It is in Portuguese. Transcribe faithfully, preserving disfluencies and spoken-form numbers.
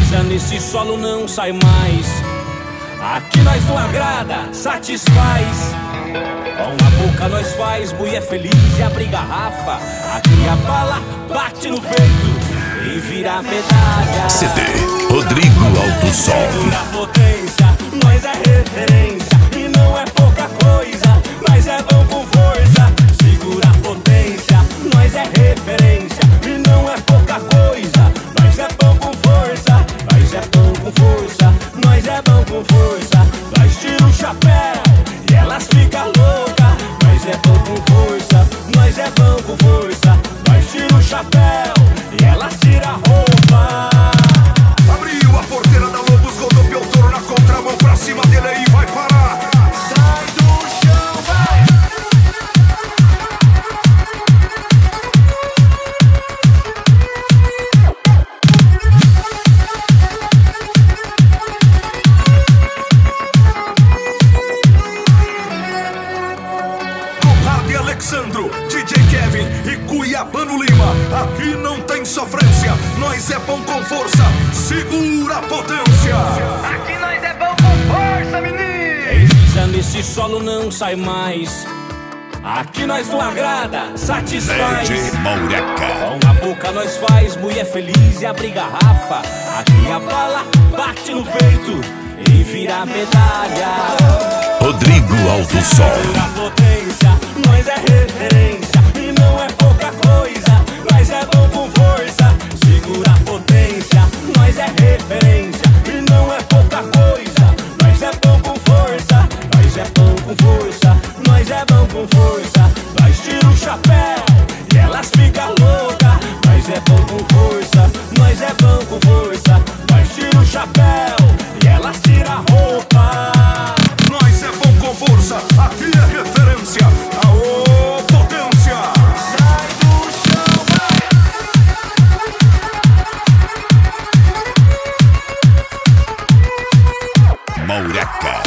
pisa nesse solo não sai mais. Aqui nós não agrada, satisfaz. Com a boca nós faz mulher feliz e abre garrafa. Aqui a bala bate no peito e vira medalha. C D Rodrigo Alto Som. Segura a potência, nós é referência e não é pouca coisa, nós é bom com força. Segura a potência, nós é referência e não é pouca coisa, nós é bom com força. Nós é bom com força, nós é bom com força. Nós tira o chapéu e elas ficam loucas. Nós é bom com força, nós é bom com força. Nós tira o chapéu e elas tiram a roupa. Abriu a porteira da Lobos, rodopiou o touro na contramão pra cima dele e vai parar. Sai do chão, vai! Conrado e Alexandro, D J Kevin e Cuiabano Lima. Aqui não tem sofrência, nós é bom com força. Segura a potência. Aqui nós é bom com força, menino. Quem pisa nesse solo não sai mais. Aqui nós não agrada, satisfaz. Led Maureca. Com a boca nós faz mulher feliz e abre garrafa. Aqui a bala bate no peito e vira medalha. Rodrigo Alto Som. Segura a potência, nós é referência e não é pouca coisa, nós é bom com força. Segura a potência, nós é referência e não é pouca coisa, nós é bom com força. Nós é bom com força, nós é bom com força. Nós tira o chapéu e elas ficam loucas. Nós é bom com força, nós é bom com força. Nós tira o chapéu e elas tiram a roupa. Nós é bom com força, aqui é referência. Aô, potência. Sai do chão, vai! Maureca.